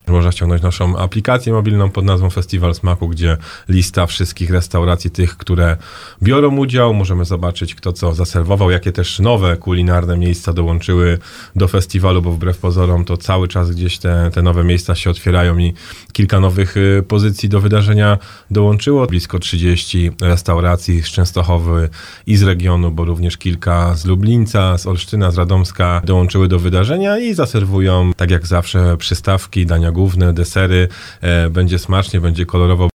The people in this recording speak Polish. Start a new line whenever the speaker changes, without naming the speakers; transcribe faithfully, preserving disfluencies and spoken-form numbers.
Można ściągnąć naszą aplikację mobilną pod nazwą Festiwal Smaku, gdzie lista wszystkich restauracji, tych, które biorą udział. Możemy zobaczyć, kto co zaserwował, jakie też nowe kulinarne miejsca dołączyły do festiwalu, bo wbrew pozorom to cały czas gdzieś te, te nowe miejsca się otwierają i kilka nowych y, pozycji do wydarzenia dołączyło. Blisko trzydzieści restauracji z Częstochowy i z regionu, bo również kilka z Lublińca, z Olsztyna, z Radomska dołączyły do wydarzenia i zaserwują, tak jak zawsze, przystawki, dania główne, desery. E, będzie smacznie, będzie kolorowo.